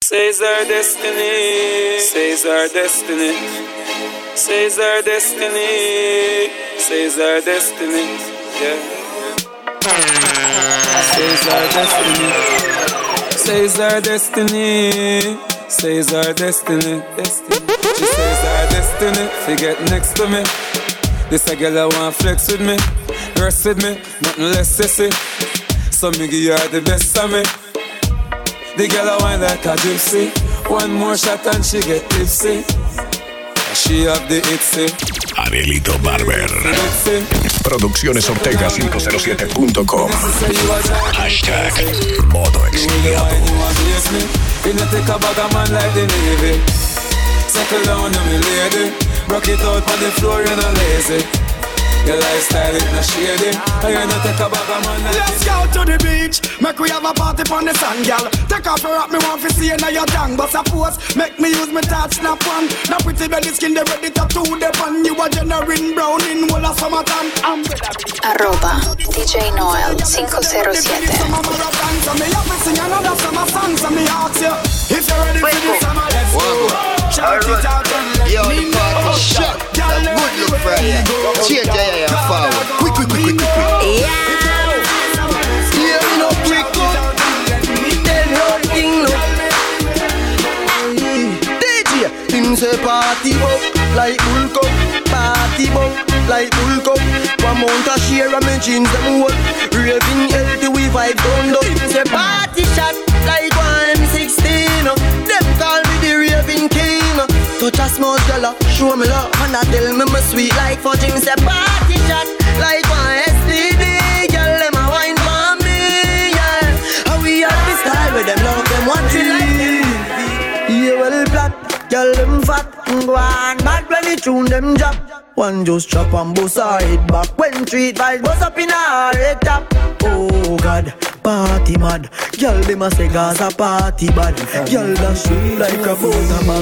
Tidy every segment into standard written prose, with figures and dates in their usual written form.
Says our destiny, says our destiny, says our destiny, says our destiny, yeah. Says our destiny, says our destiny, says our destiny, She says our destiny, she get next to me. This a girl I want flex with me, rest with me, nothing less sissy. So me give her the best of me. The girl I want like a gypsy. One more shot and she get tipsy. She have the itsy. Abelito Barber. Producciones Ortega 507.com. Hashtag Modo Exiliado. You know take a bag of man like the Navy. Settle down on me lady. Rock it out on the floor, you're not lazy. Your lifestyle is not shady. And you know take a bag of man like Let's go to the beach. Make we have a party on the sand, girl. Take off your hat, me want to see you now your tongue. But suppose, make me use my touch snap on. Now pretty belly skin, they ready to do the pan. You are generating brown in all of summertime. Arroba DJ Noel 507. If you're ready for this summer, let's go. Shout it out and let me know. Shut that good look Friday. Change your forward. Quick. Yeah. Yeah, we no quick up. Tell your thing look. DJ, him say party up like Hulk up. Party up like Hulk up. One mount a share of me jeans them hold. Raving healthy we vibe down low. Him say party shot like 1M16. Them call me the raving king. Touch a small girl, show me love. And I tell me my sweet like for Jim. Say party shot like one STD. Girl, them a wine for me, yeah. How we have this style with them love them want it like them. Yeah, well flat, girl them fat. Go on bad when they tune them drop. One just chop and bust her head back. When treat vibes bust up in her head top. Oh God, party mad. Girl them a say Gaza party bad. Girl that shoot like a butter mag.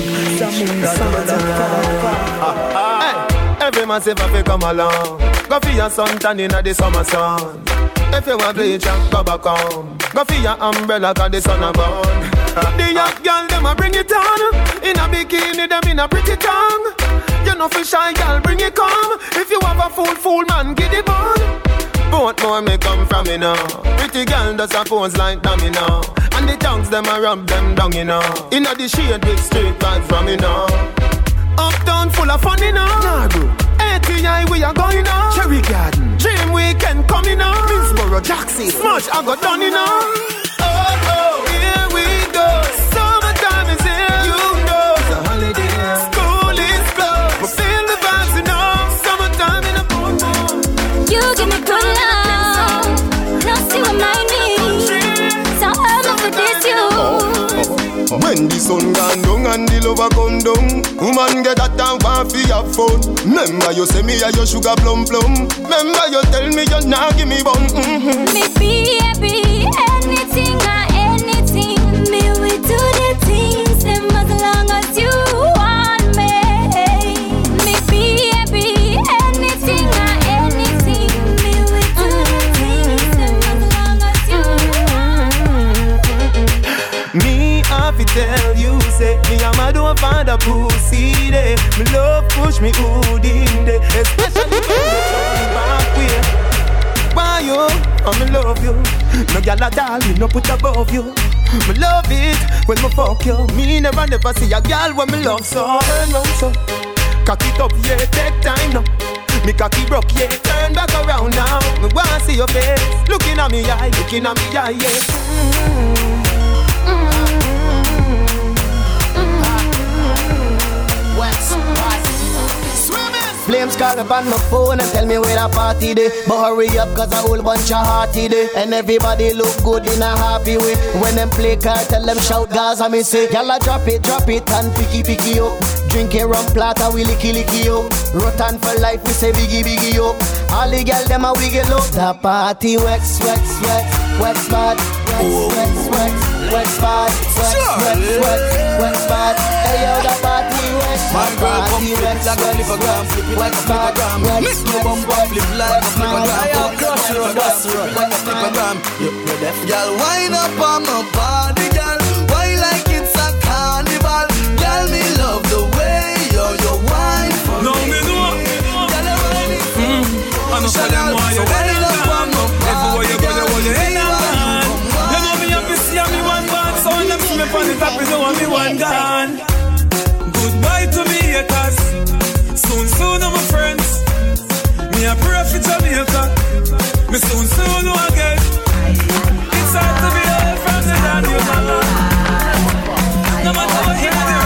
Hey, every man say if come along. Go for your sun tan inna the summer sun. If you want bleach and go back home. Go for your umbrella 'cause the sun a burn. The young girl them a bring it on. In a bikini them in a pretty tongue. You know for shy girl bring it come. If you have a fool man get it on. Both more may come from me now. Pretty girl does a pose like dummy now. And the tongues them a rub them down you know. Inna the shade with straight vibes from me now. Uptown full of fun you know. ATI we are going now. Cherry Garden Dream Weekend coming now. Minsboro Jackson Smush I got done you know. Oh, here we go. Summertime is here. You know it's a holiday. School is closed. We feel the vibes you know. Summertime in a boom. You give me good love. Now see what my need. So I'm over this you. When the sun gone down and the lover come down, woman get that down want fi have fun. Remember you say me a your sugar plum. Remember you tell me you nah give me bun. Me be happy, anything or anything. Me we do the things them as long as you want me. Me be happy, anything or anything. Me we do the things them as long as you want me. Me have to tell you, say me a mad over the pussy day. Me love push me good in day, especially when you turn back way. Why you? I me love you. No gyal at all, me no put above you. Me love it when me fuck you. Me never see a gyal when me love so. Turn round so, cock it up yeah, take time now. Me cocky broke yeah, turn back around now. Me wanna see your face, looking at me eye, yeah. Flames call up on my phone and tell me where the party day. But hurry up cause a whole bunch of hearty day. And everybody look good in a happy way. When them play car tell them shout Gaza me say y'all drop it and picky up. Drink a rum plata we licky up. Rotten for life we say biggie up. All the girl them a wiggle up. The party wax bad. Wax bad. Hey yo the party wax. My girl come flip like a lipogram. Wax bad. Make no bumper flip like a flipagram. I am crush road, that's road. Like a flipagram. Y'all wind up on my body, girl. Why like it's a on the top, you know me one gone. Goodbye to me haters. Soon, I'm my friends. Me a pray for Jamaica. Me soon, know again. It's hard to be away from the land you know. No matter what you do,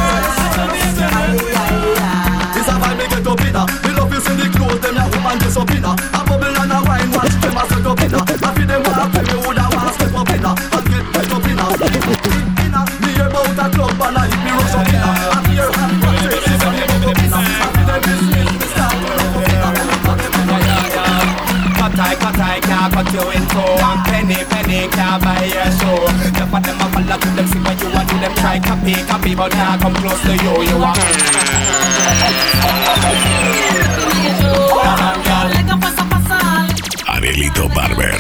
it's a vibe me get up in. Me love you see the clothes them ya woman dress up in. A bubble and a wine watch them a set up in. I feel them wanna play me woulda wanna step up in. And get pet up in. Me hear about a club and I hit me rush up in. And hear hand conversations and me go up in. I feel them business me start to up in. Cut I can't cut you in two. And penny can't buy your show. The part them a follow to them see what you want. Do them try copy but now come close to you. You are Arelito Barber.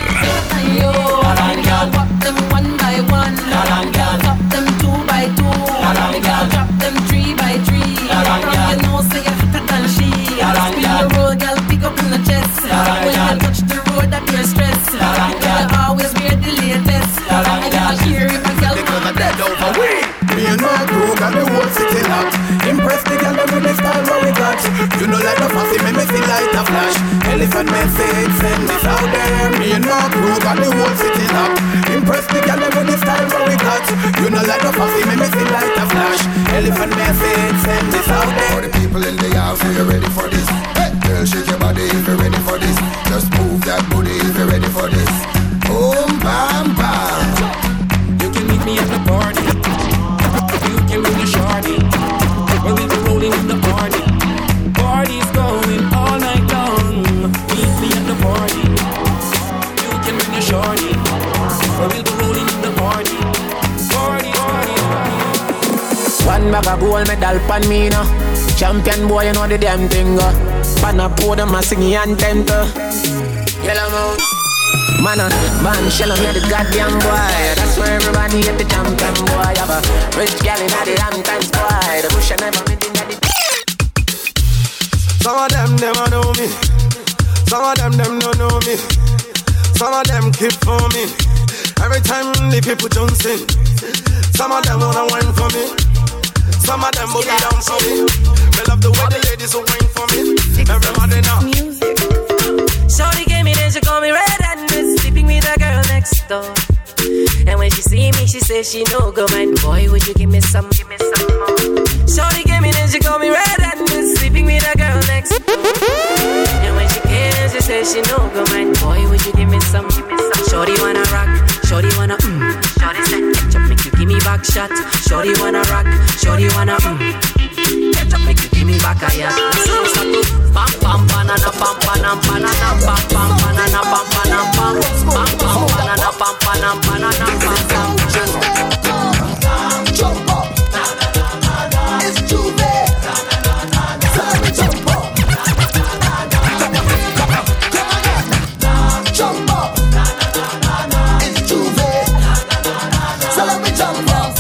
Pop them one by one. Pop them 2 by 2. Drop them 3 by 3. You know say you're hotter than she. Spin the road, girl, pick up in the chest. When you touch the road, that you're stressed. You always wear the latest. I can hear if a girl because dead over we. Me and my crew got the whole city locked. Impress the girl with the style what we got. You know like a fussy, make me see light a flash. Elephant message, send this out there. Me and my crew got the whole city locked. Impress the girl with the style what we got. You know like a fussy, make me see light a flash. Elephant message, send this out there. For the people in the house, are you ready for this? Hey, girl, shake your body if you're ready for this. Just move that booty if you're ready for this. Boom, bam, bam. You can meet me at the party. You can bring your shorty. We'll be rolling in the party. Party's going all night long. Meet me at the party. You can bring your shorty. We'll be rolling in the party. Party. One bag of gold medal pan me now. Champion boy, you know the damn thing. Pan a podium and sing and temper. Yellow moon. Man, shell me the goddamn boy. That's where everybody at the champion boy. Have a rich gal in the Hamptons boy. The bush I never been in the. Some of them never know me. Some of them don't know me. Some of them keep for me. Every time the people jump in. Some of them wanna wine for me. Some of them boogie down for me. Me love the way the ladies will wine for me. Everybody now. Shorty gave me then she call me red-handed, sleeping with a girl next door. And when she see me, she says she no go mind. Boy, would you give me some more? Shorty gave me then she call me red-handed, sleeping with a girl next door. And when she came, she says she no go mind. Boy, would you give me some? Shorty wanna rock, shorty wanna Shorty said ketchup make you give me back shot. Shorty wanna rock, shorty wanna ketchup make you give me back a yacht. Pam pam banana pam banana banana pam pam banana pam banana pam pam pam banana pam banana banana pam pam. Jump up, it's too bad. Jump up, jump up, it's too bad. So let me jump up.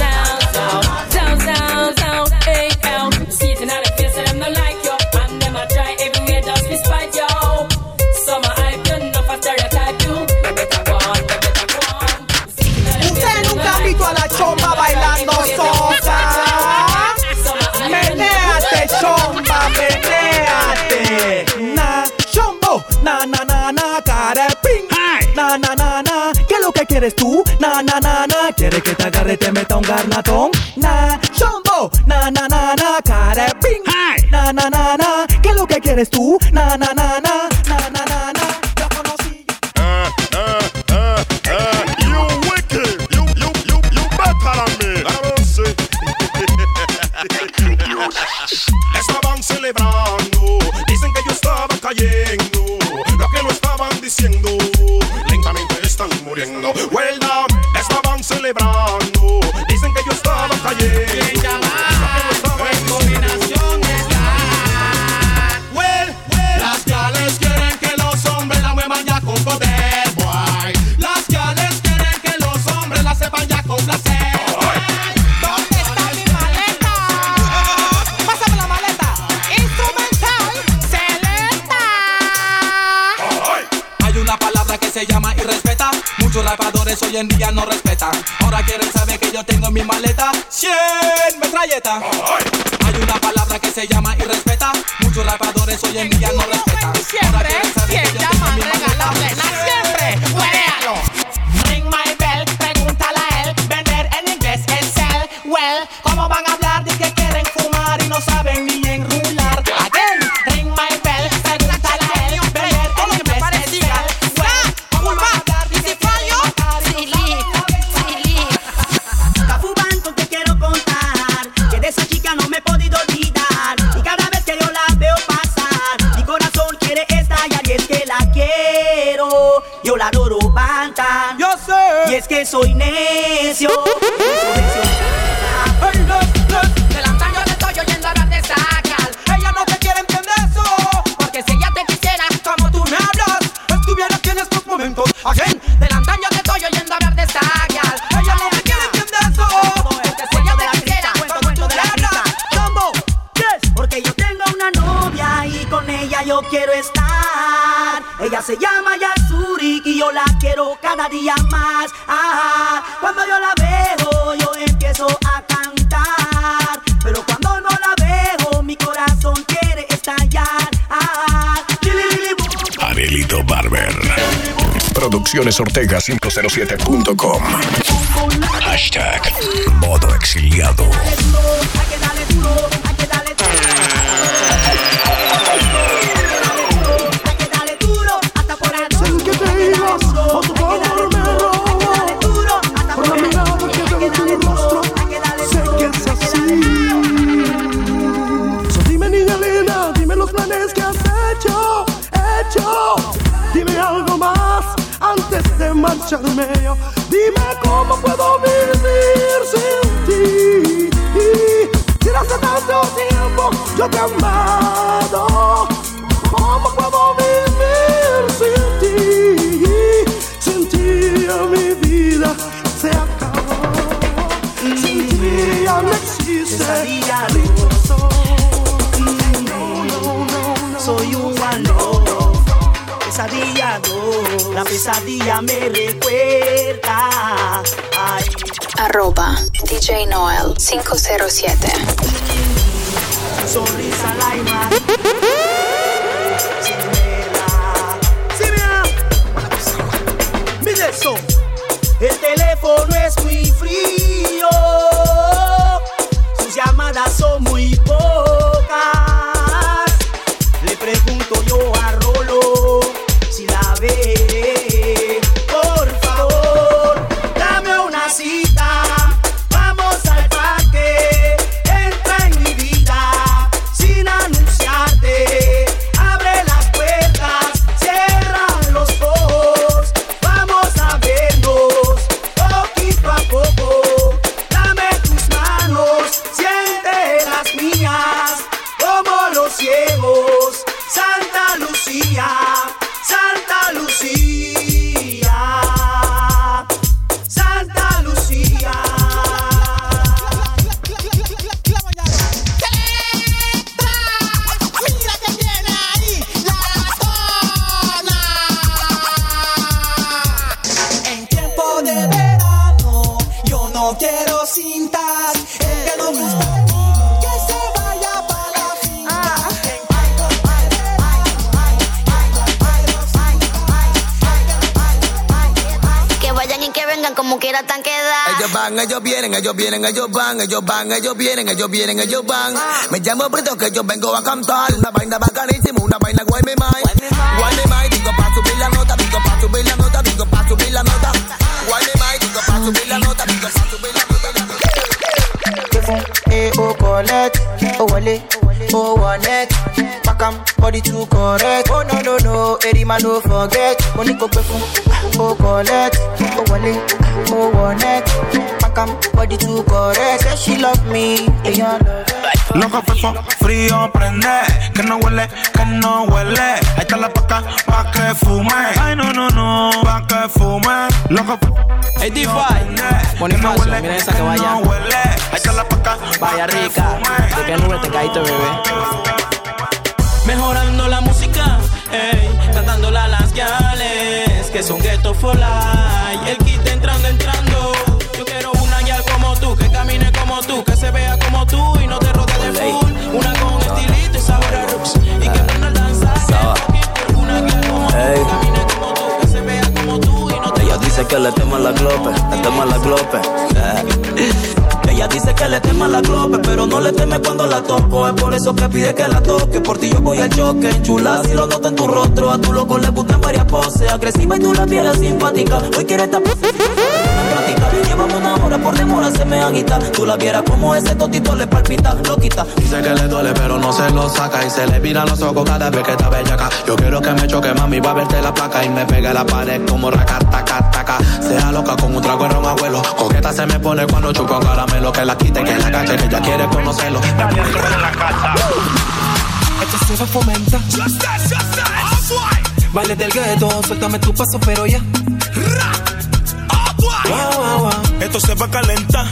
Down, hey, down. See it in the face and them not like you, and them a try everywhere just to spite you. Some a hype you, enough a stereotype you. They better go on. Usted nunca ha visto a la chomba bailando sosa. Menéate, chomba, menéate. Na, chombo, na, na, na, na, cara ping. Na, na, na, na, ¿qué es lo que quieres tú? Na, na, na, na, ¿quieres que te agarre y te meta un garnatón? Na, chombo, na, na, na, na, cara ping. Na, na, na, na, ¿qué es lo que quieres tú? Na, na, na, na, na, na, na, na. Yo conocí. You wicked. You better than me. I don't say. Estaban celebrando, dicen que yo estaba cayendo. Lo que no estaban diciendo, lentamente están muriendo. Well down, estaban celebrando, dicen que yo estaba cayendo. Combinación es la. Well, Las trabajadores hoy en día no respetan. Ahora quieren saber que yo tengo en mi maleta 100 metralletas. Hay una palabra que se llama irrespeta. Muchos rapadores hoy en día no respetan. Ahora quieren saber que yo tengo en mi maleta siempre. ¡Huéalo! Ring my bell, pregúntale a él. Vender en inglés es sell. Well, ¿cómo van a hablar de que quieren fumar y no saben ni enrular? Again, ring my bell, pregúntale a él. Vender en inglés es sell. Well, ¿cómo van a hablar de que quieren fumar y no saben? Cafubanco, te quiero contar que de esa chica no me he podido olvidar. Y cada vez que yo la veo pasar, mi corazón quiere estallar. Y es que la quiero, yo la adoro bantan. Yo sé. Y es que soy necio. Del antaño le estoy oyendo hablar de esa gal. Ella no te quiere entender eso, porque si ella te quisiera como tú me hablas, estuviera aquí en estos momentos. Again, del antaño te estoy oyendo hablar de esa gal. Ella no te quiere entender eso, porque si ella te quisiera como tú me hablas. ¿Cómo? Yes. Porque yo tengo una novia y con ella yo quiero estar. Ella se llama Yasuri y yo la quiero cada día más. Ah, cuando yo la veo yo empiezo a cantar, pero cuando no la veo mi corazón quiere estallar. Ah, Arelito Barber. Producciones Ortega 507.com. Hashtag Modo Exiliado. Hay que darle duro, hay que darle duro. Hay que darle duro hasta por el Sé que te ibas, o tu amor me robó. Por la mirada que veo en tu rostro, sé que es así. So dime, niña linda, dime los planes que has hecho. Dime algo más antes de marcharme yo. Dime cómo puedo vivir sin ti. Si hace tanto tiempo yo te he amado, ¿cómo puedo vivir sin ti? Sin ti ya mi vida se acabó. Sin ti ya no existe. Soy un valor. Pesadilla no, la pesadilla me recuerda. Ay. @DJ Noel 507. Sonrisa la imagen. Sí, mira. Mira eso. El teléfono es muy frío. Sus llamadas son muy pocas. Le pregunto yo a Rolo si la ve. Por favor, dame una cita. Vamos al parque. Entra en mi vida sin anunciarte. Abre las puertas, cierra los ojos. Vamos a vernos poquito a poco. Dame tus manos, siente las mías. Como los ciegos, Santa Lucía, Santa Lucía, Santa Lucía. Mira que viene ahí la zona. En tiempo de verano yo no quiero cintas. El que no gusta que se vaya para la finca. Que vayan y que vengan como quiera tan quedar. Ellos van, ellos vienen, ellos vienen, ellos van, ellos van, ellos vienen, ellos vienen, ellos van. Me llamo Brito que yo vengo a cantar una vaina bacanísima, una vaina guay me mai. Guay me mai, digo pa' subir la nota, digo pa' subir la nota, digo pa' subir la nota. Guay me mai, digo pa' subir la nota, digo pa' subir la nota. Oh collect, oh wale, oh one pack 'em, body too correct. Oh no no no, every man no forget. Money go pay for, oh collect, oh wale, oh one pack 'em, body too correct. Say she love me, ella love it. Loco fefo, frío prende, que no huele, que no huele. Ahí está la paca, pa' que fume. Ay no no no, pa' que fume. Loco fefo, Bonifacio, mira esa que vaya. Ahí está la paca, vaya rica. De qué nube te caíste, bebé. Mejorando la música, ey, cantándola a las gales, que son ghetto for life. El kit entra la glope, le temo a la glope. Ella dice que le teme a la glope, pero no le teme cuando la toco. Es por eso que pide que la toque. Por ti yo voy al choque. Chula, si lo noto en tu rostro. A tu loco le gustan varias poses. Agresiva y tú la tienes simpática. Hoy quiere esta pose. Llevamos una hora, por demora se me agita. Tú la vieras como ese totito le palpita, lo quita. Dice que le duele pero no se lo saca. Y se le viran los ojos cada vez que está bellaca. Yo quiero que me choque, mami, va a verte la placa. Y me pegue a la pared como racataca. Sea loca con un trago de ron, abuelo. Coqueta se me pone cuando chupo caramelo. Que la quite, que la cache, que ella quiere conocerlo. Nadie se en la casa. Esto se va a fomentar. Baile del gueto, suéltame tu paso, pero ya. Esto se va a calentar.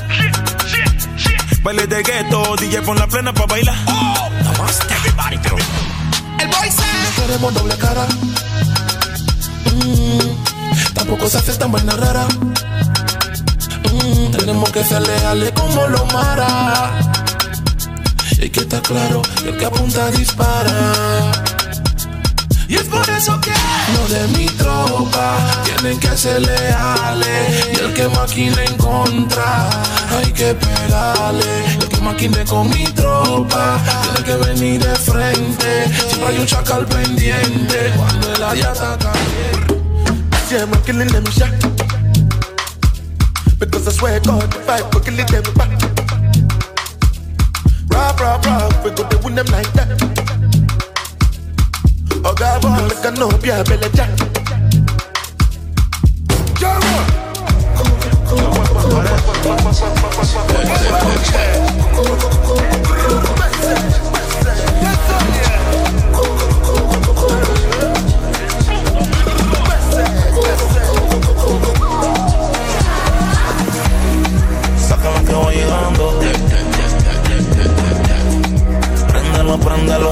Baile de gueto, DJ pon la plena pa' bailar. El boy said no queremos doble cara. Tampoco se hace tan buena rara. Tenemos que ser leales como los Mara. Y que está claro que el que apunta dispara. Y es por eso que los de mi tropa tienen que ser leales. Y el que maquine en contra, hay que pegarle. El que maquine con mi tropa tiene que venir de frente. Siempre hay un chacal pendiente cuando el área está caliente. Yeah, I'm killing them shot. Because I swear God, the fight, we're killing them back. Rob, we go to win them like that. Oh God, boy, make a no be a belly jack. Sácala que voy llegando. Préndelo.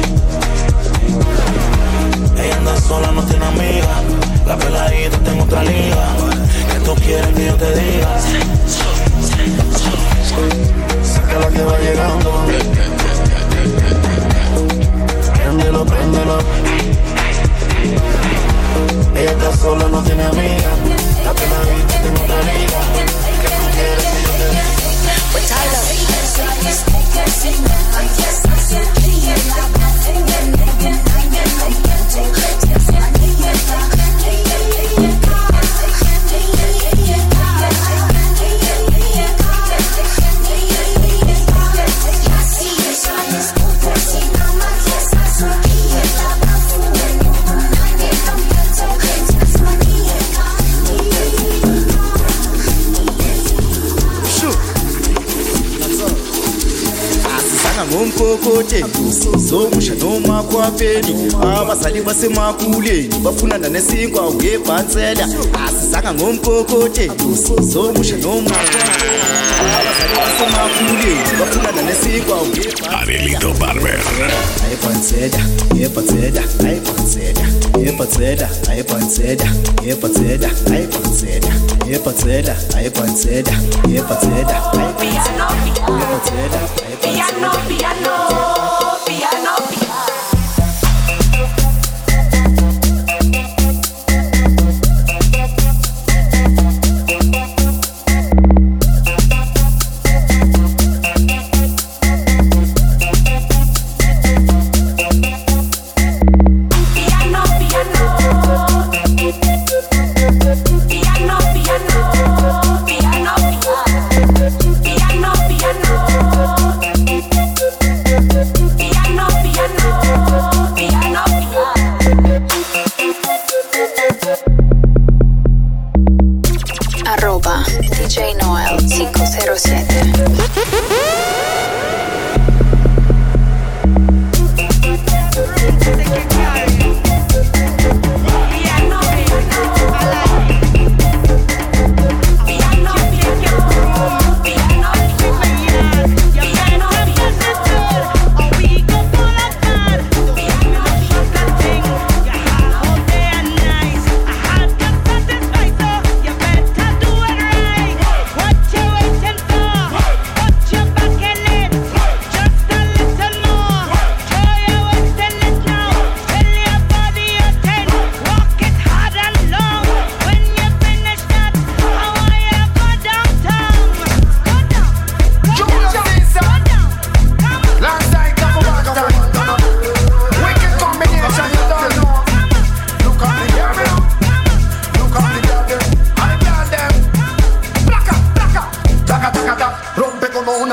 Ella anda sola, no tiene amiga. La peladita está en otra liga. Que tú quieres que yo te diga. Sácala que va llegando. Préndelo. Ella está sola, no tiene amiga. La peladita está en otra liga. Que tú quieres que yo te diga. ngomkokote zomusha noma kwapheli abazali basemakhuleni bafunana nesinkwa ngebhansela asizanga ngomkokote zomusha noma abazali basemakhuleni bafunana nesinkwa ngebhansela Arelito Barber Piano. Piano.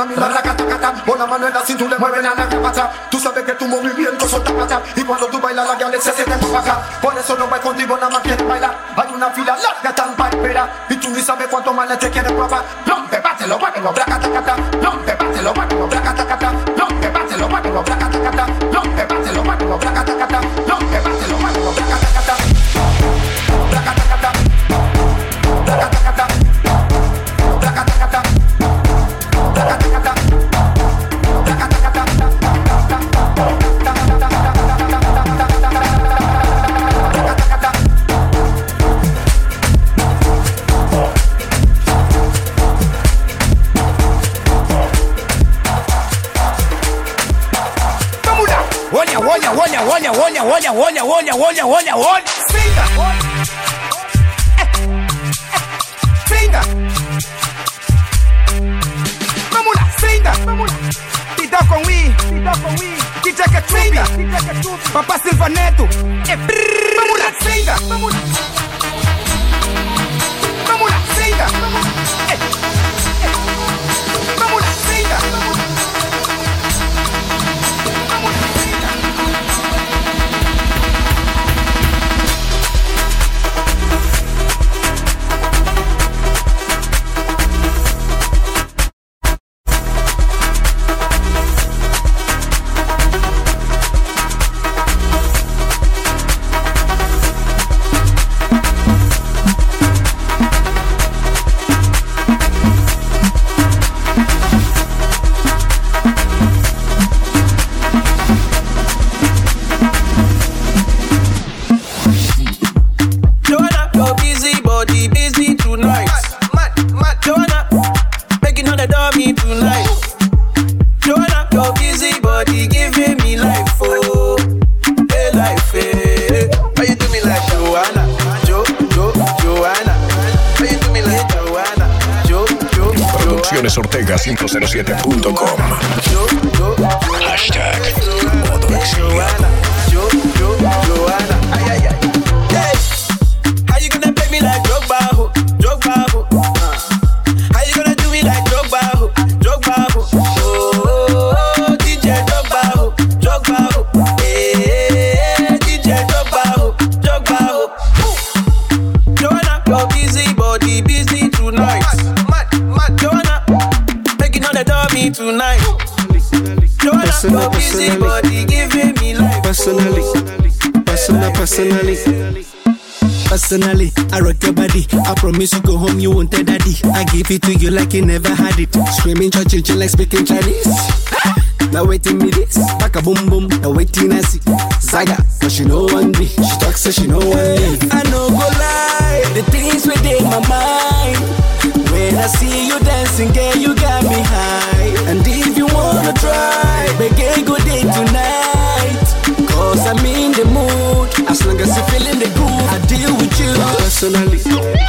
camina racatacata. Con la mano en la cintura mueven a la rapata. Tú sabes que tu movimiento son tapata. Y cuando tú bailas la gales se siente baja. Por eso no voy contigo, nada más quiere bailar. Hay una fila larga tan para esperar. Y tú ni sabes cuánto más te quieres probar. Rompe, bátelo, bátelo, bracatacata. Rompe, bátelo, bátelo, bracatacata. Rompe, bátelo, bátelo, bracatacata. Rompe, bátelo, bátelo, bracatacata. Rompe, bátelo, bátelo, bracatacata. Bracatacata. Bracatacata. Bracatacata. Bracatacata. Olha. Singa. Singa. Vamos lá, singa. Tita com I. DJ Ketubi. Papá Silva Neto. Vamos lá, singa. Vamos lá, singa. Vamos lá, singa. Ortega507.com. Hashtag Modo Exiliado. How you gonna play me like Drogba? How you gonna do me like Drogba? Oh, DJ Drogba. Hey, DJ Drogba. Joanna, your busy body busy tonight. Joanna, making all the dummy tonight. Joanna, your busy body giving me life. Personally, I rock your body. I promise you go home, you won't tell daddy. I give it to you like you never had it. Screaming, church, like speaking Chinese. Now waiting me this, back a boom boom. Now waiting I see Zaga, but she know one me. She talks so she know one me. I know go lie, the things within my mind. When I see you dancing, girl, you got me high. And if you wanna try, begin good day tonight. Cause I'm in the mood. As long as you feeling the groove, I deal with you. Personally.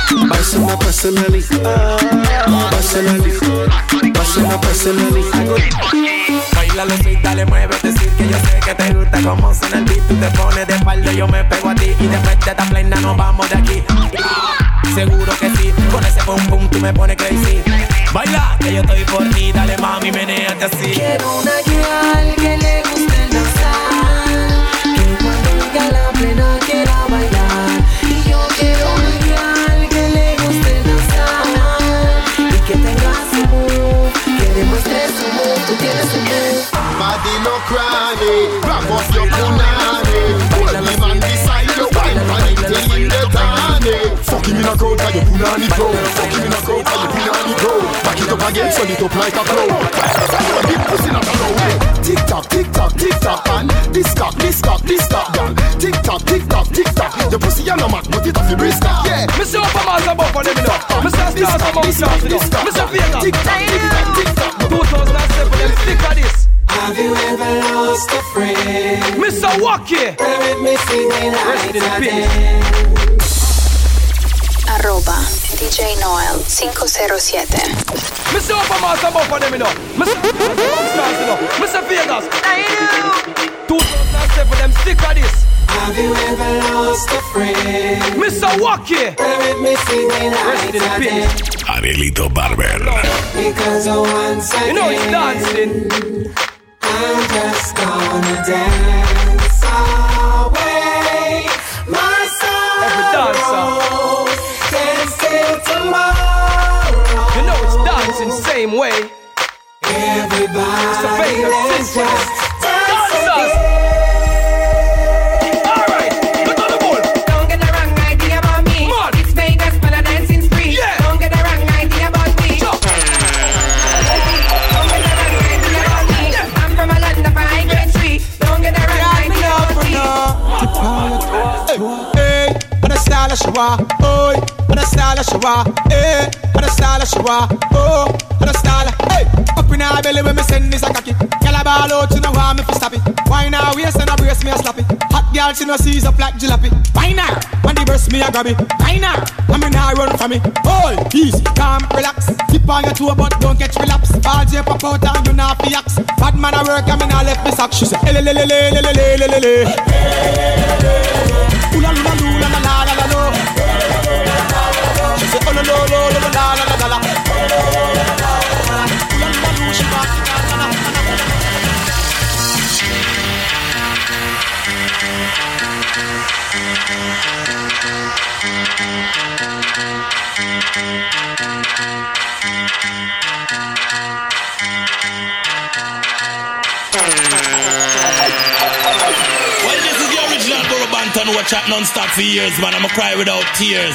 Bailalo sweet, dale, mueve, decir que yo sé que te gusta como suena el beat. Tú te pones de espalda, yo me pego a ti. Y después de esta plena nos vamos de aquí. Seguro que sí, con ese pum pum tú me pones crazy. Baila, que yo estoy por ti, dale mami, menéate así. Quiero una girl que le guste el danzar, que cuando llega la plena quiera bailar. Y yo quiero una girl que le guste el danzar y que tenga su move, que demuestre su move, tú tienes su move. Body no crying, grab off your punani. Hold me man beside your wine, and till in the tani. Fuck him in a crowd, cause your punani pro. Fuck him in a crowd, cause your punani pro. Back it up again, so it up like a pro. Big pussy not a pro. Tick tock, and this cock, girl. Tick tock, the pussy a no mat, but it a fi brisk. Yeah, me say up a man's above for them, you know. Me say stars among stars, you know. Me say Vegas. Tick tock. 2007, them stick for this. Have you ever lost a friend? Mr. Wacky. With me singing Rest in peace. Arroba DJ Noel 507. Mr. Upperman's above for them, you know. Mr. Stars, you know. Mr. Vegas. 2007, them stick for this. Have you ever lost a friend? Mr. Wacky. With me singing Rest in peace. Danielito Barber. Because once again, you know he's dancing. I'm just gonna dance away my sorrow. Dance till tomorrow. You know it's dancing same way. Everybody, it's a Vegas system. Dancers. Alright, look on the ball. Don't get the wrong idea about me. It's Vegas, but I'm dancing spree. Yeah. Don't get the wrong idea about me. Don't get the wrong idea about me. I'm from a land of high grade tree. Don't get the wrong idea about me. Hey, what a style of Shiwa, oh, what a style of Shiwa, hey, what a style of Shiwa, oh, what a style, hey, up in our belly when me send this a cocky, girl a ball out, you know why me fi stop it, why now waist and a brace me a slap it, hot girl she no seize up like jalopy, why now, when the burst me a grab it, why now, I mean I run from me, hold, easy, calm, relax, tip on your toe but don't catch relapse, ball J pop out and you not fi axe, bad man a work and me not left me sock, she say, le. Ooh la la la la la la la la. She say oh la la la la la la la la. Ooh la la la she back la la Banton who chat non-stop for years, man. I'ma cry without tears.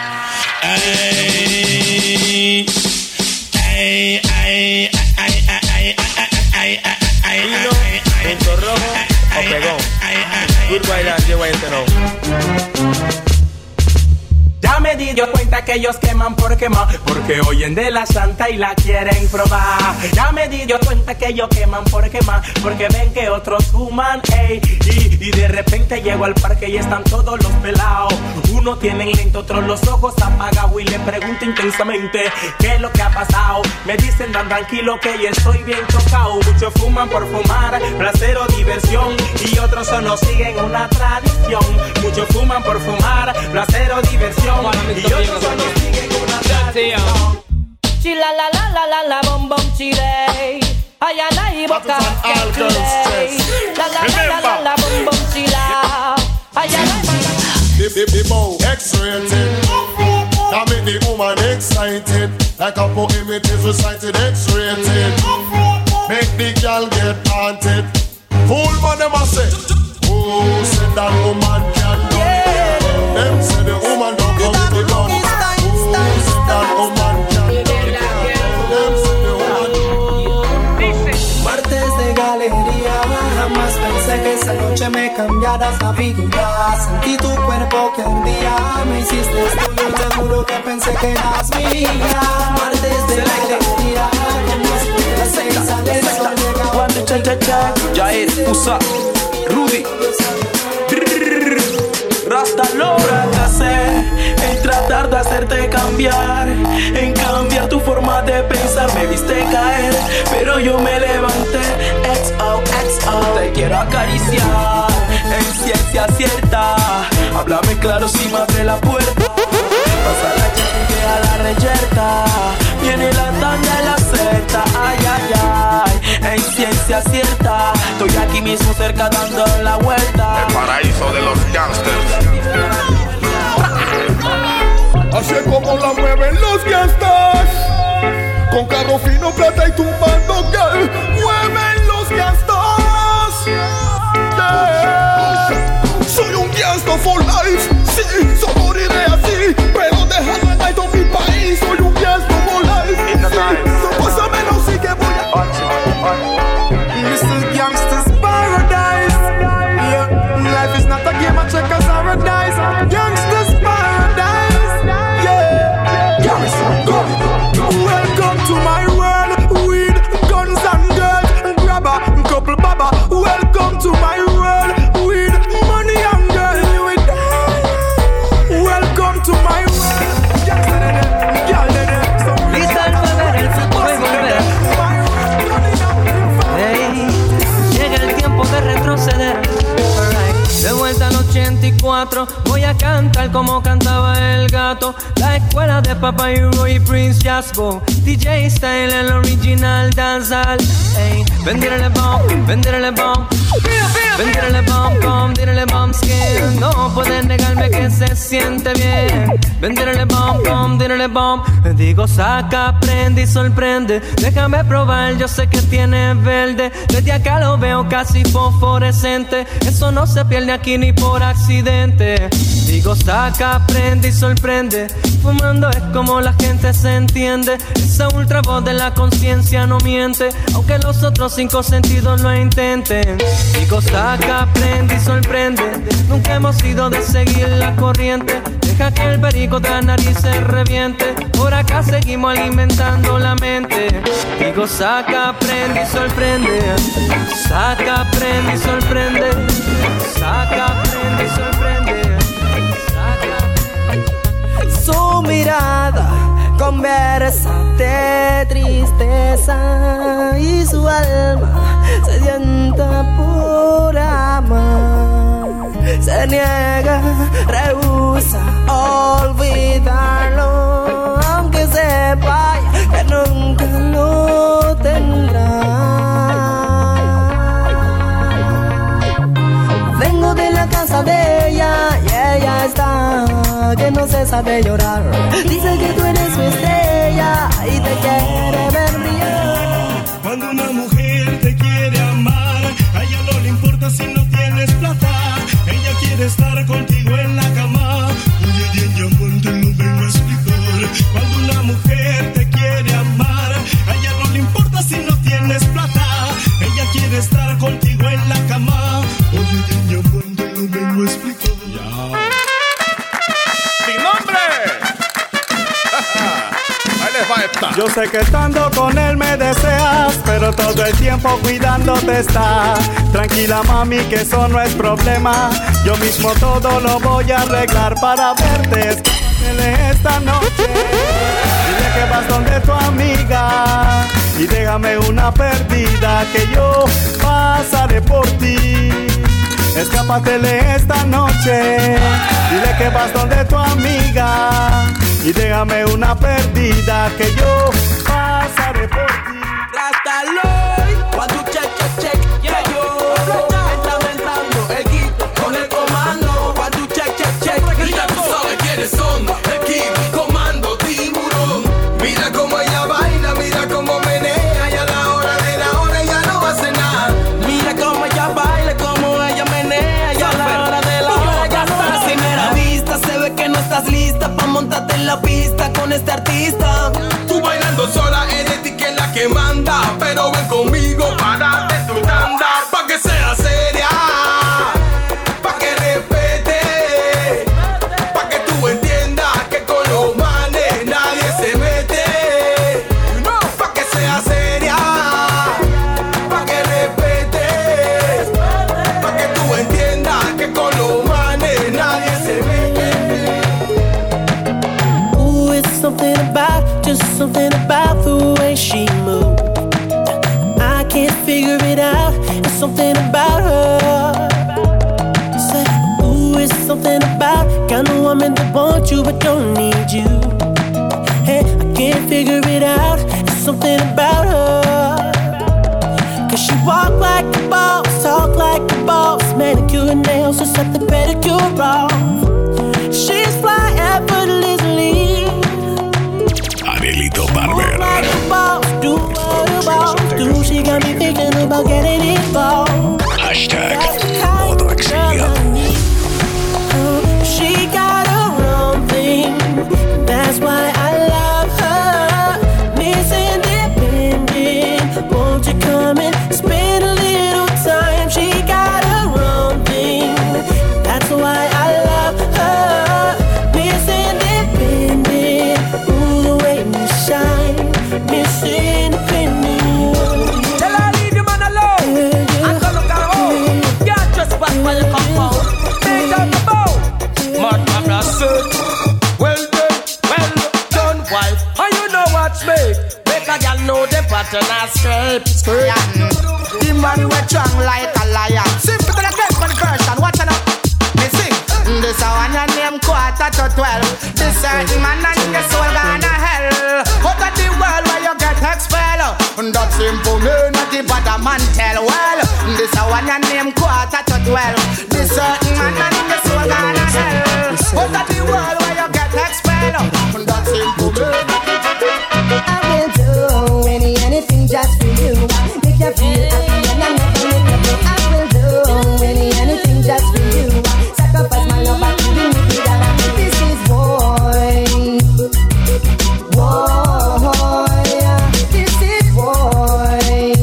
Ay, ay, ay, ay, ay, ay, Punto rojo o pegón. Good Guaidán, lleva este no. Ya me di yo cuenta que ellos queman por quemar, porque oyen de la santa y la quieren probar. Ya me di yo cuenta que ellos queman por quemar, porque ven que otros fuman, ey. Y de repente llego al parque y están todos los pelados. Uno tiene lento, otros los ojos apagados. Y le pregunto intensamente qué es lo que ha pasado. Me dicen tan tranquilo que ya estoy bien tocado. Muchos fuman por fumar, placer o diversión, y otros solo siguen una tradición. Muchos fuman por fumar, placer o diversión, y otros solo siguen una tradición. Chila la la la la la bom bom chile. Ay ay boca chile. La la la la la la bom bom chila. Ay ay. The bow X-rated. That make the woman excited. Like a poem it is recited X-rated. Make the girl get haunted. Fool man them a say, who said that woman can do it? Them say the woman don't come with the gun. Who said that woman can do it? Them say the woman. Martes de galería, jamás pensé que esa noche me cambiaras la figura. Sentí tu cuerpo que ardía, me hiciste tuyo, te juro que pensé que eras mía. Martes de galería, jamás pensé que sale el sol llega. Ya es, usa, Rudy. Rasta lo fracasé en tratar de hacerte cambiar, en cambiar tu forma de pensar. Me viste caer, pero yo me levanté. XOXO, te quiero acariciar en ciencia cierta. Háblame claro si me abre la puerta. Pasa la cheque a la reyerta. Viene la tanda y la zeta. Ay, ay, ay. En ciencia cierta. Estoy aquí mismo cerca dando la vuelta. El paraíso de los gangsters. Así es como la mueven los gangsters. Con carro fino, plata y tumbando girl. Mueven los gangsters. Yeah. Soy un gangster for life. Sí, solo moriré así. Pero dejarlo en alto mi país. Soy un gangster for life. Sí, so pásame no sí que voy a. This is gangster's paradise. Yeah, life is not a game of checkers paradise. Gangster's paradise. Yeah, Garrison, go. Welcome to my world. Weed, guns and girls, grabber, couple baba. Welcome to my world. Weed, money and girls. Welcome to my world. Lista al pagar el futuro y volver. Hey, llega el tiempo de retroceder. De vuelta al 84, voy a cambiar cantar como cantaba el gato. La escuela de Papa Euro y Prince Jasbo. DJ Style, el original dancehall. Ey, vendírale bomb, vendírale bomb. Vendírale bomb, bomb, dírale bomb skin. No pueden negarme que se siente bien. Vendírale bomb, bomb, dírale bomb. Digo saca, prende y sorprende. Déjame probar, yo sé que tiene verde. Desde acá lo veo casi fosforescente. Eso no se pierde aquí ni por accidente. Digo saca, prende y sorprende. Fumando es como la gente se entiende. Esa ultra voz de la conciencia no miente, aunque los otros 5 sentidos lo intenten. Digo saca, prende y sorprende. Nunca hemos ido de seguir la corriente. Deja que el perico de la nariz se reviente. Por acá seguimos alimentando la mente. Digo saca, prende y sorprende. Saca, prende y sorprende. Saca, prende y sorprende. Su mirada conversa de tristeza y su alma sedienta por amar. Se niega, rehúsa olvidarlo, aunque sepa que nunca lo tendrá. Vengo de la casa de ella y ella está que no cesa de llorar. Dice que tú eres su estrella y te quiere ver brillar. Cuando una mujer te quiere amar, a ella no le importa si no tienes plata. Ella quiere estar contigo en la cama. Oye, bien, yo monto y no vengo a explicar. Cuando una mujer te quiere amar, a ella no le importa si no tienes plata. Ella quiere estar contigo en la cama. Oye, bien, yo monto y no vengo a explicar. Yo sé que estando con él me deseas, pero todo el tiempo cuidándote está. Tranquila mami, que eso no es problema. Yo mismo todo lo voy a arreglar para verte. Escápale esta noche. Dile que vas donde tu amiga y déjame una perdida, que yo pasaré por ti. Escápatele esta noche. Dile que vas donde tu amiga y déjame una perdida, que yo pasaré por ti. Rastaloy, cuando check, yeah, yo está mentando el kit con el comando. Cuando check, mira tú sabes quiénes son, el kit, comando, tiburón. Mira cómo ella baila, mira cómo menea, y a la hora de la hora ella no hace nada. Mira cómo ella baila, cómo ella menea, y a la hora de la hora ella no hace nada. A primera vista se ve que no estás lista pa' montarte en la pista con este artista. Tú bailando sola, eres ti que es la que manda, pero ven conmigo para darte tu tanda, pa' que sea seria, pa' que respete, pa' que tú entiendas que con los manes nadie se mete, pa' que sea seria, pa' que respete, pa' que tú entiendas que con los manes nadie se mete. Ooh, it's something about, just something about the way she moves. I can't figure it out, it's something about her. Say, ooh, it's something about kind of woman that wants you but don't need you. Hey, I can't figure it out, it's something about her. Cause she walk like a boss, talk like a boss, manicure and nails, just set the pedicure off. She's fly effortlessly. Anelito Barber. Like a boss, do what a boss do. She got me thinking about getting involved. Hashtag Modo Exilio. She got her own thing, that's why I love her. Miss Independent, won't you come and spend a little time? She got her own thing, that's why I love her. Miss Independent, ooh, the way you shine. Miss Independent. Tell her leave the man alone and go look at home. Can't trespass by the compound. Make up the bow. Mad Mabra said, well done, wife. And you know what's me? Make a girl know the pattern and scrape. The man we strong like a lion. Simple to the first one, watch it up. Me sing. This a one your name 11:45. This certain man and your soul gonna hell. Out of the world where you get expelled. That simple me not the bad man tell. Well, this a one your name 11:45. This certain man and your soul gonna hell. Out of the world where you get expelled. That simple me. I will do anything just for you. Make you feel happy and I'm never make you blue. I will do anything just for you. Sacrifice my love by killing me with that. This is boy. This is boy.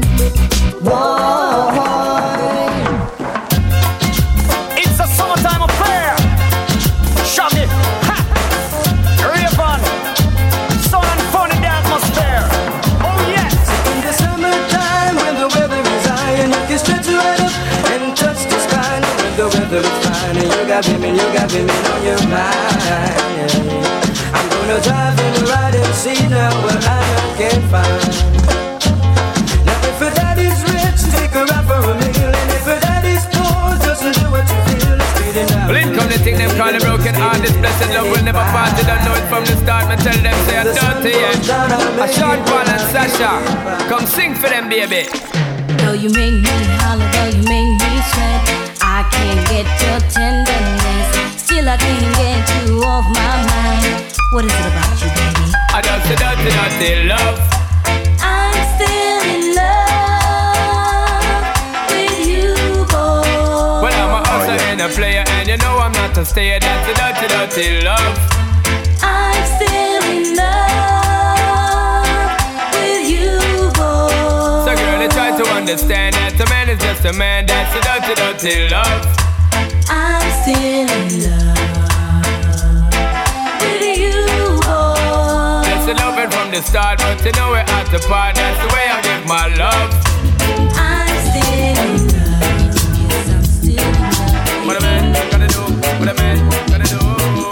It's a summertime affair. Shaggy, ha, Raven, sun and fun in the atmosphere. Oh yes. In the summertime when the weather is high and you can stretch right up and touch the sky. And when the weather is fine and you got women on your mind. I'm gonna drive and ride and see now what I can find. Now if her daddy's rich, take her out for a meal. And if her daddy's poor, just do what you feel. Well, in come the thing them call the broken heart. This blessed love will never part. They don't know it from the start. Me tell them say I'm dirty yet. A short Paul and Sasha, come sing for them, baby. Though you make me holler, though you make me sweat, I can't get your tenderness. Still I can't get you off my mind. What is it about you, baby? I don't say dirty love. I'm still in love with you, boy. Well, I'm a hustler and a player, and you know I'm not a stayer. That's a dirty love. I'm still in love with you, boy. So girl, they try to understand that a man is just a man. That's a dirty love. I'm still in love with you, boy. That's the loving from the start, but you know we're at the part. That's the way I give my love. I'm still in love. Yes, I'm still in love. What a man gonna do? What a man gonna do?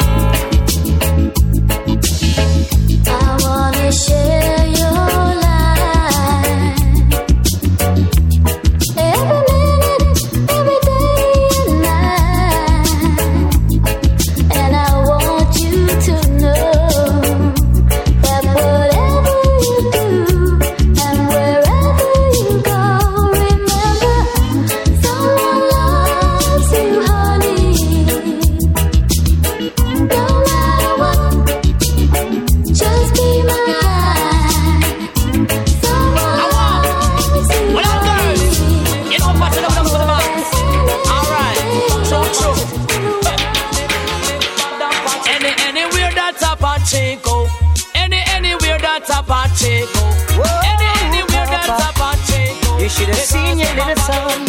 I wanna share your life. Every minute, every day and night. And I want you to know that whatever you do and wherever you go, remember someone loves you, honey. No matter what, just be mine. Someone loves you, Well, girls, you know what's up for the man. Alright, true. Anywhere that's a Pacheco. Anywhere that's a Pacheco. Anywhere that's a Pacheco. You should have seen your little son.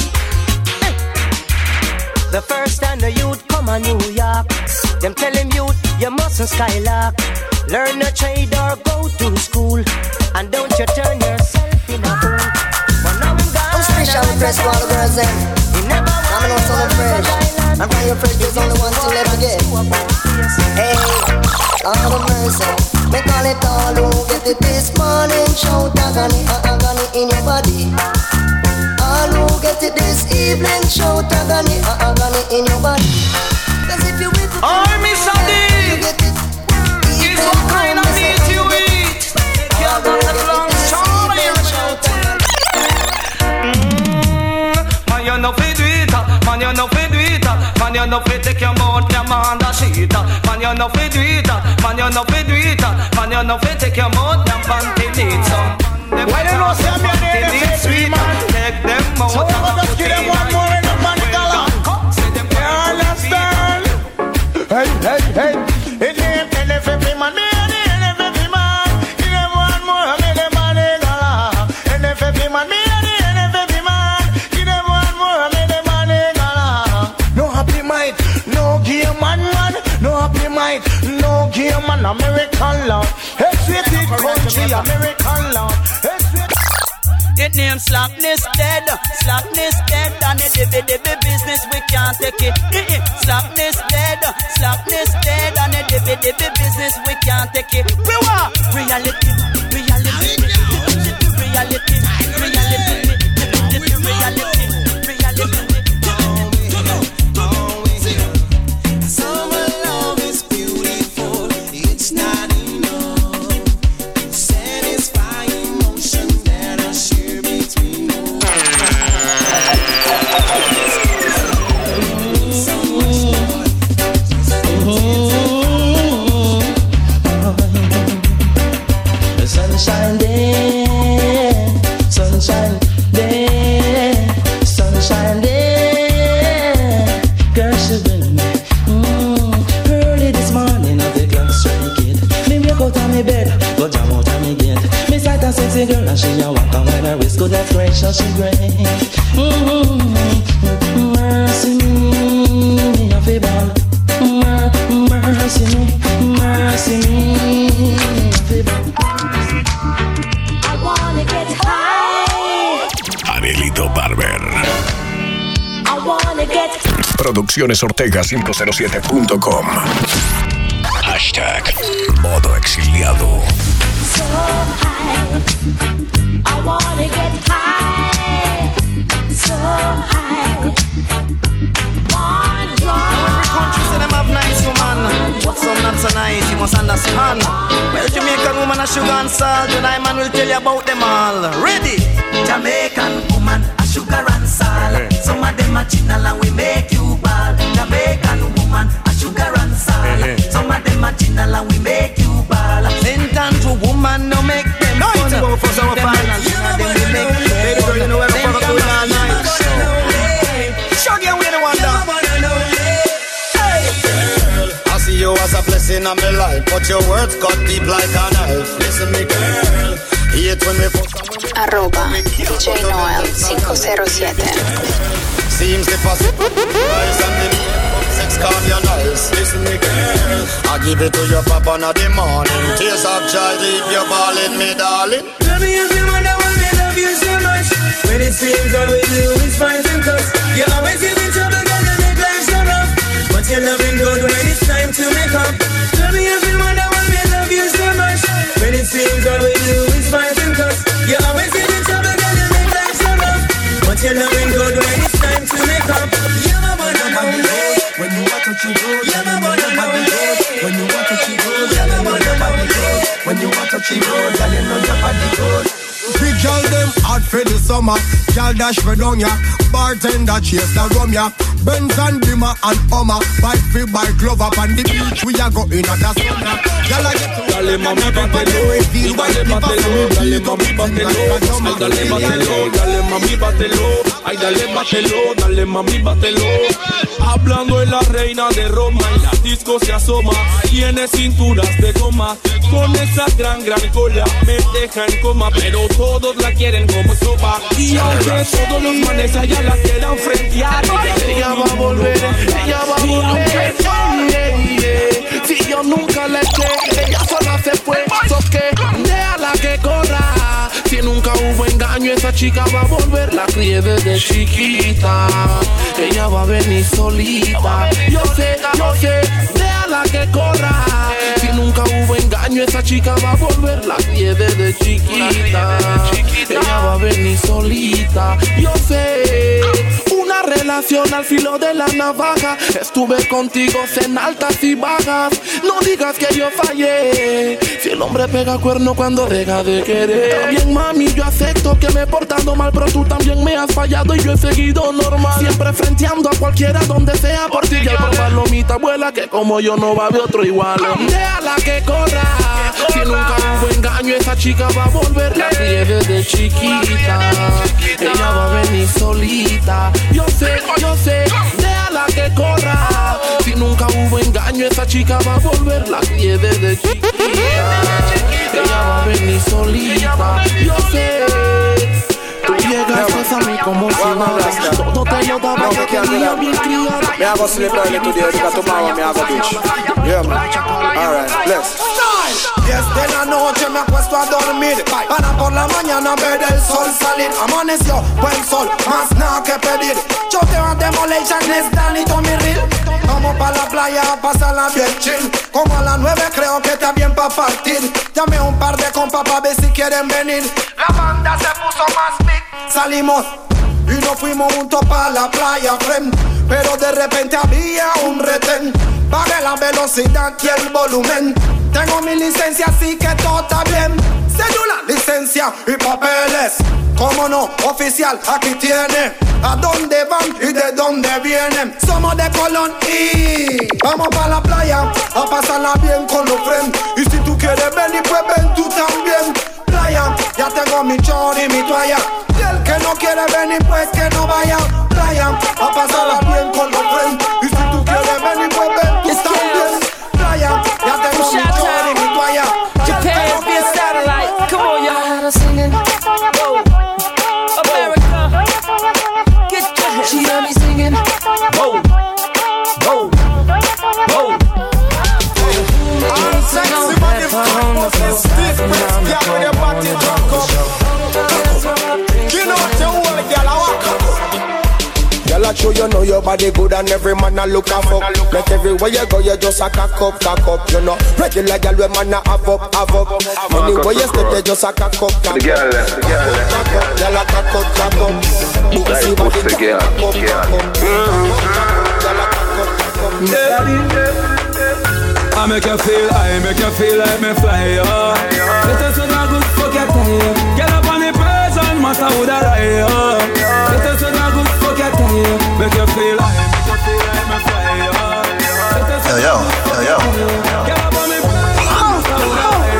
The first time the youth come to New York, them tell him youth, you mustn't skylark. Learn a trade or go to school, and don't you turn yourself in a fool. But now I'm special fresh for all the girls then. I'm not so fresh. I'm from your fresh, there's only one thing left to get. Hey, all the mercy. Me call it all who get it this morning. Shout agony in your body. All who get it this evening. Shout agony in your body. Cause if you with the Miss Adi, you get it. it's what kind of meat you eat. Can't go to the long Charlie. Man, you no fit do it. Man, you no fit do it. Man, you no fit take your mouth, your man the shit. Man, you no fit do it. Man, you no fit do it. Man, you no fit take your mouth, your panty need some. Well, you know, say me a name, sweet. Take them out. So I'm gonna give them one more in the panic alarm. You understand? Hey. It ain't NFF man, me NFF man. Give them one more in the panic alarm. NFF man, me NFF man. Give them one more in the panic alarm. No happy mind, no game man. No happy mind, no game man. American law. Excited country, American law. It name slackness dead, and the business we can't take it. Slackness dead, and the business we can't take it. We want reality. Someone goodness gracious and great. Mercy me, I feel bad. Mercy me, mercy me, I feel bad. I wanna get high. Anelito Barber. I wanna get Produccionesortega507.com. Hashtag Modo Exiliado. so high. I wanna get high, so high. One drop. Every country say them have nice woman, but some not so nice, you must understand. Well, Jamaican woman a sugar and salt, and I man will tell you about them all. Ready? Jamaican woman a sugar and salt. Some of them a chinal and we make you ball. Jamaican woman a sugar and salt. Some of them a chinal and we make you ball. Sentence to woman no make them No, fun. it's about for some Them fun. man and them we make baby girl, you know where we're going all night. Shaggy and we the wonder. I see you as a blessing on my life, but your words cut deep like a knife. Listen me girl, hate when we fuck Arroba DJ Noel 507. seems the possible rise and the sex calm your nice. Listen me girl, I give it to your papa in the morning. Tears of joy leave you balling, me darling. Tell me if you wonder why I love you so much. When it seems all we do is fight and cuss. You always give me trouble, gonna make life so rough. But you're loving good when it's time to make up. Tell me if you wonder why I love you so much. When it seems all we do is fight and cuss. You always give me trouble, gonna make life so rough. But you're loving good when it's time to make up. You're my one and only. When you want to cheat, you're my one and only. When you want to cheat, you're my one and only. When you want to cheat, girl, you know your body good. Big girl them hot for the summer. Girl dash for down ya. Bartender chase the rum ya. Benz and Bimmer and Hummer. Bike free bike glove up on the beach. We are going at the summer. Girl I get to Dale mami bátelo, dale bátelo, dale mami bátelo, ay dale bátelo, dale mami bátelo, ay dale bátelo, dale mami bátelo. Hablando en la reina de Roma, en la disco se asoma, tiene cinturas de goma, con esa gran cola me deja en coma, pero todos la quieren como sopa. Y aunque todos los manes allá la quieran frentear, ella va a volver, ella va a volver. Si yo nunca le eché, ella sola se fue. So que déjala que corra. Si nunca hubo engaño, esa chica va a volver. La crié desde chiquita. Ella va a venir solita. Yo sé, déjala que corra. Si nunca hubo engaño, esa chica va a volver. La crié desde chiquita. Ella va a venir solita. Yo sé. Una relación al filo de la navaja. Estuve contigo en altas y bajas. No digas que yo fallé. Si el hombre pega cuerno cuando deja de querer. Bien mami, yo acepto que me he portado mal, pero tú también me has fallado y yo he seguido normal. Siempre frenteando a cualquiera donde sea por ti. Y al probar lomita abuela que como yo no va a haber otro igual. Déjala que corra. Si nunca hubo engaño, esa chica va a volver. La crié desde chiquita. Ella va a venir solita. Yo sé, déjala que corra. Si nunca hubo engaño, esa chica va a volver. La crié desde chiquita. Ella va a venir solita. Yo sé. Tú llegaste a mí como si nada. Todo te lo daba, yo tenía bien criado. Me hago sleep early today because tomorrow me hago bitch. Yeah man. Alright, let's. Desde la noche me acuesto a dormir para por la mañana ver el sol salir. Amaneció, buen sol, más nada que pedir. Choteo a Demolition, es Danny Tommy Real. Vamos pa' la playa a pasarla bien chill. Como a las 9 creo que está bien pa' partir. Llamé a un par de compas pa' ver si quieren venir. La banda se puso más big. Salimos y nos fuimos juntos pa' la playa, friend. Pero de repente había un retén. Pagué la velocidad y el volumen. Tengo mi licencia, así que todo está bien. Cédula, licencia y papeles. Cómo no, oficial, aquí tiene. ¿A dónde van y de dónde vienen? Somos de Colón y vamos pa' la playa a pasarla bien con los friends. Y si tú quieres venir, pues ven tú también. Playa, ya tengo mi chor y mi toalla. Y el que no quiere venir, pues que no vaya. Playa, a pasarla bien con los friends. Y si tú quieres venir, pues ven tú también. Playa, ya tengo mi chor y mi toalla. Japan via satellite. Come on, y'all. I had her singing. Whoa. that true, you know your body good and every man a look a fuck. Make everywhere you go, you just a cock up, you know. Regular girl, we man a have up. Anywhere you step, you just a cock up. The girl, girl a cock up. Like pussy girl. I make you feel like me fly, oh. Let us on a good fuck your time. Get up on the person, matter who that I, oh. Let us on a good fuck your time. Make you feel like me fly, oh. Let us on a good fuck your time. Get up on the person, matter who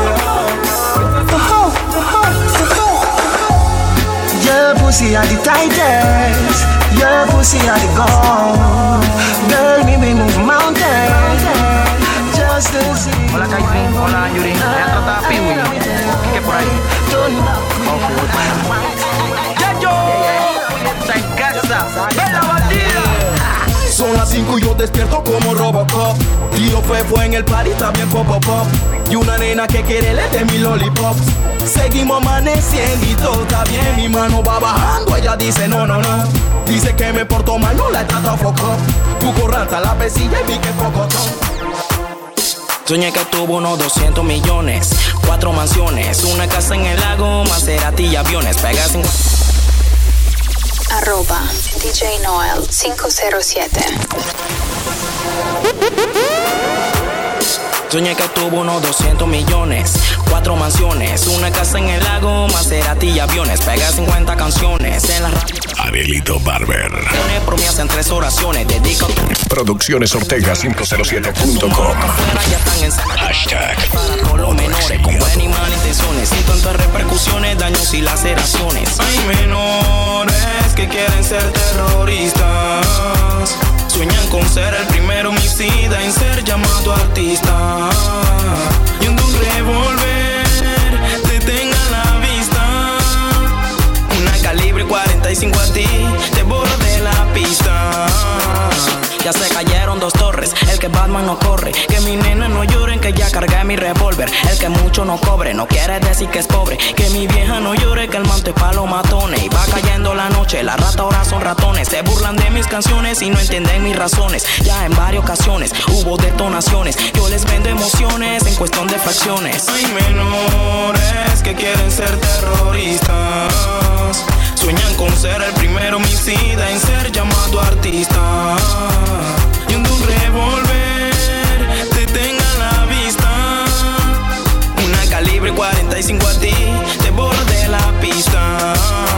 that I, oh. Your pussy are the tightest. Your pussy are the gold. Girl, me move mountains. Hola Kaitlyn, hola Yuri, voy a tratar a Piwi, ¿qué por ahí? Está en casa, ¡ven la bandida! Son las 5 y yo despierto como Robocop. Tiro fue en el party, está bien pop. Y una nena que quiere le de mi lollipop. Seguimos amaneciendo y todo está bien. Mi mano va bajando, ella dice no. Dice que me porto mal, no la he tratado foco. Tu corranta la pesilla y vi que pocotón. Soñé que tuvo unos 200 millones, 4 mansiones, una casa en el lago, Maserati y aviones. Pega 5. @DJ Noel 507. Soñé que tuvo unos 200 millones, 4 mansiones, una casa en el lago, Maserati y aviones. Pegué 50 canciones en la radio. Arielito Barber. Promesas en 3 oraciones, dedico. Producciones Ortega 507.com. Hashtag Para todos los menores con buenas y malas intenciones, sin tantas repercusiones, daños y laceraciones. Hay menores que quieren ser terroristas. Sueñan con ser el primer homicida en ser llamado artista. Y un revólver te tenga a la vista. Una calibre 45 a ti, te borro de la pista. Ya se cayeron 2 torres, el que Batman no corre. Que mi nena no lloren, que ya cargué mi revólver. El que mucho no cobre, no quiere decir que es pobre. Que mi vieja no llore, que el manto es pa' los matones. Y va cayendo la noche, las ratas ahora son ratones. Se burlan de mis canciones y no entienden mis razones. Ya en varias ocasiones hubo detonaciones. Yo les vendo emociones en cuestión de fracciones. Hay menores que quieren ser terroristas. Sueñan con ser el primer homicida en ser llamado artista. Y un revólver te tenga a la vista. Una calibre 45 a ti, te borro de la pista.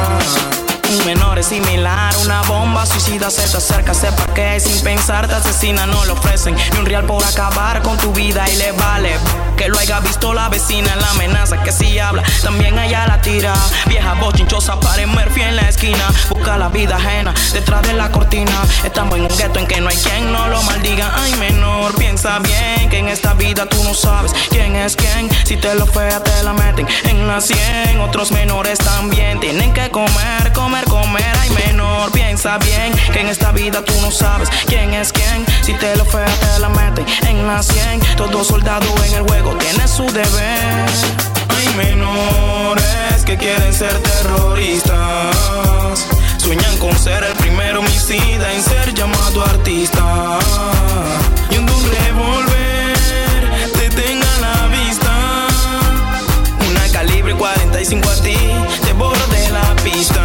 Un menor es similar, una bomba suicida se te acerca, sepa que sin pensar te asesina, no le ofrecen ni un real por acabar con tu vida y le vale que lo haya visto la vecina, la amenaza que si habla, también ella la tira. Vieja bochinchosa para Murphy en la esquina, busca la vida ajena detrás de la cortina. Estamos en un gueto en que no hay quien no lo maldiga. Ay menor, piensa bien que en esta vida tú no sabes quién es quién. Si te lo fea te la meten en la 100. Otros menores también tienen que comer. Ay menor, piensa bien que en esta vida tú no sabes quién es quién. Si te lo fea te la meten en la 100. Todo soldado en el juego tiene su deber. Hay menores que quieren ser terroristas. Sueñan con ser el primer homicida en ser llamado artista. Y un revólver te tenga a la vista. Una calibre 45 a ti, te borro de la pista.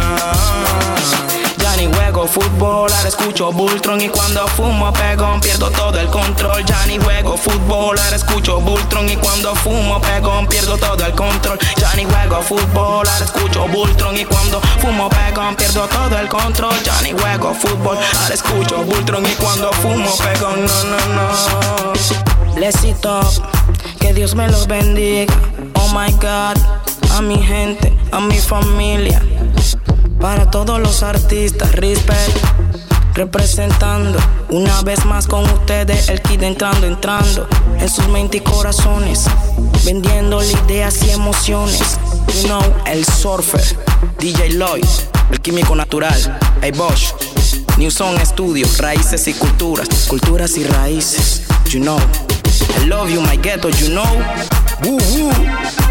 Ya ni juego fútbol, ahora escucho Bultron. Y cuando fumo pegón pierdo todo el control. Ya ni juego fútbol, ahora escucho Bultron. Y cuando fumo pegón pierdo todo el control. Ya ni juego fútbol, ahora escucho Bultron. Y cuando fumo pegón pierdo todo el control. Ya ni juego fútbol, ahora escucho Bultron. Y cuando fumo pegón, no. Bless it up, que Dios me los bendiga. Oh my God, a mi gente, a mi familia. Para todos los artistas, respect, representando una vez más con ustedes el kid entrando en sus mentes y corazones, vendiendo ideas y emociones. You know, el surfer, DJ Lloyd, el químico natural, hey Bosch, New Song Studio, raíces y culturas y raíces. You know, I love you my ghetto, you know. Woo woo.